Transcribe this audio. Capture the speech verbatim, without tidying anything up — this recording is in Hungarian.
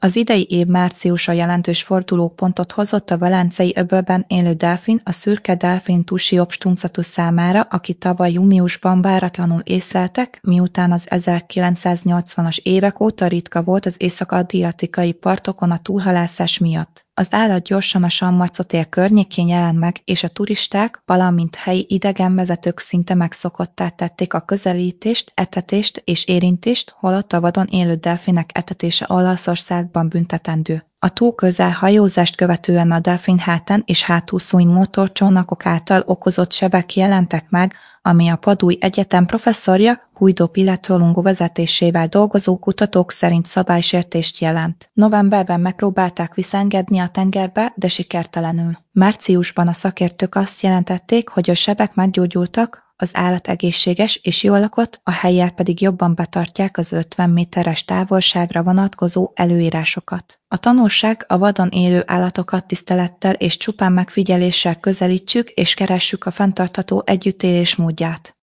Az idei év márciusa jelentős fordulópontot hozott a Velencei öbölben élő delfin, a szürke delfin Tusiops tuncatus számára, aki tavaly júniusban váratlanul észleltek, miután az ezerkilencszáznyolcvanas évek óta ritka volt az észak-adriatikai partokon a túlhalászás miatt. Az állat gyorsan a Sammarcotér környékén jelent meg, és a turisták, valamint helyi idegenvezetők szinte megszokottá tették a közelítést, etetést és érintést, holott a vadon élő delfinek etetése Olaszországban büntetendő. A túl közel hajózást követően a delfin hátán és hátúszói motorcsónakok által okozott sebek jelentek meg, ami a Padui Egyetem professzorja Guido Piletro Lungo vezetésével dolgozó kutatók szerint szabálysértést jelent. Novemberben megpróbálták visszaengedni a tengerbe, de sikertelenül. Márciusban a szakértők azt jelentették, hogy a sebek meggyógyultak, az állat egészséges és jól lakott, a helyiek pedig jobban betartják az ötven méteres távolságra vonatkozó előírásokat. A tanulság: a vadon élő állatokat tisztelettel és csupán megfigyeléssel közelítsük és keressük a fenntartható együttélés módját.